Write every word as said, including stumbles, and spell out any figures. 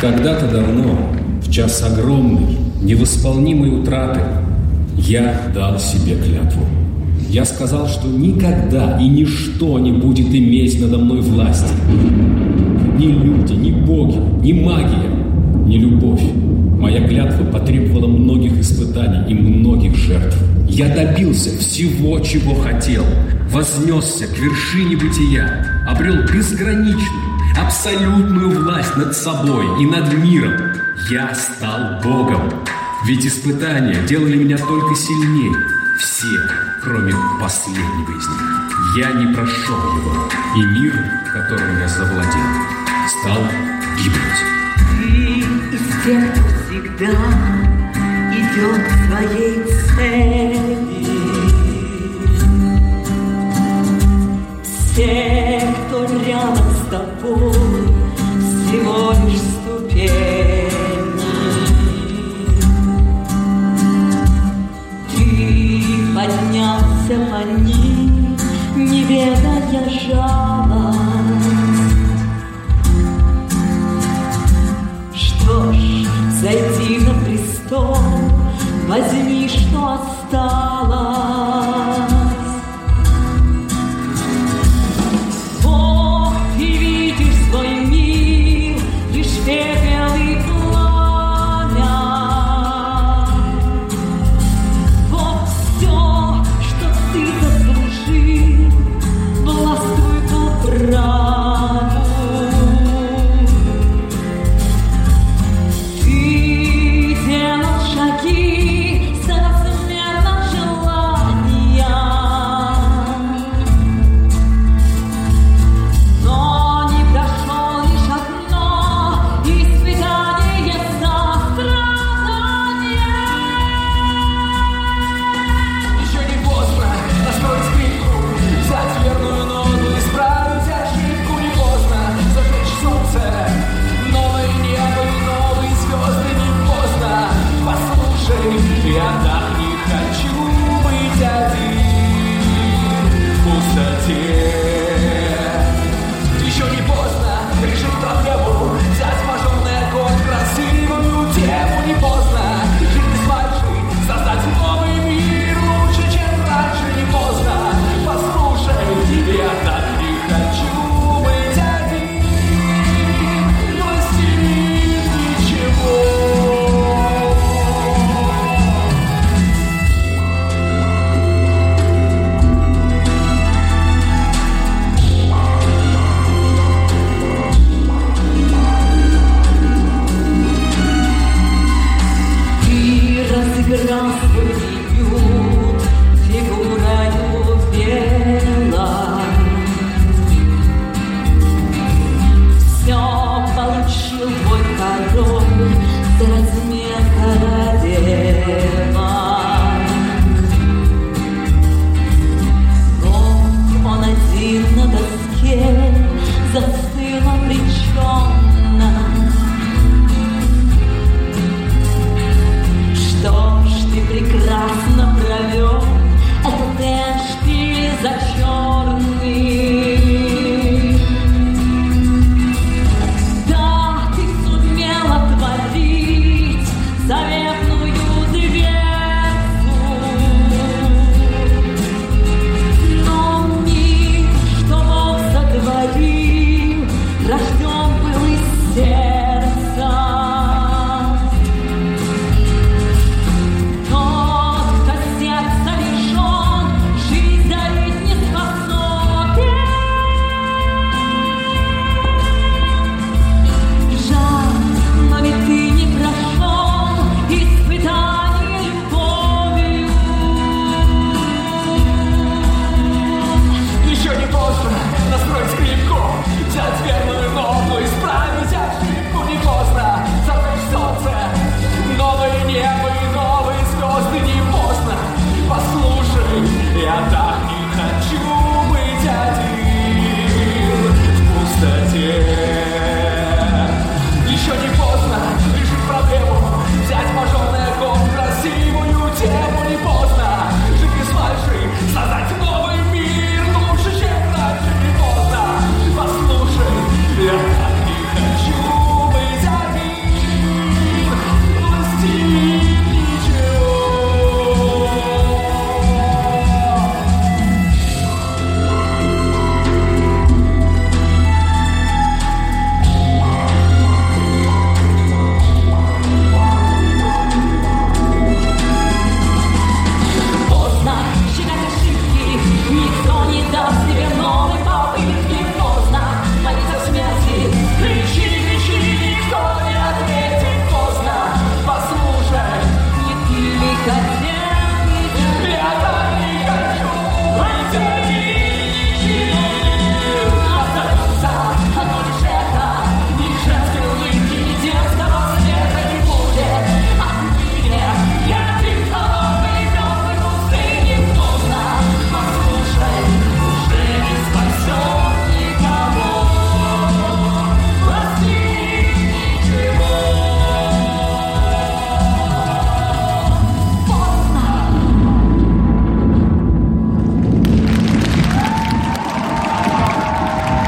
Когда-то давно, в час огромной, невосполнимой утраты, я дал себе клятву. Я сказал, что никогда и ничто не будет иметь надо мной власти. Ни люди, ни боги, ни магия, ни любовь. Моя клятва потребовала многих испытаний и многих жертв. Я добился всего, чего хотел. Вознесся к вершине бытия, обрел безграничную, абсолютную власть над собой и над миром. Я стал Богом. Ведь испытания делали меня только сильнее. Все, кроме последнего из них. Я не прошел его, и мир, которым я завладел, стал гибнуть. Ты из тех, кто всегда идет к своей цели. Все, кто рядом с тобой, всего лишь ступени. Ты поднялся по ним, не ведая жалость. Что ж, зайди на престол, возьми, что осталось.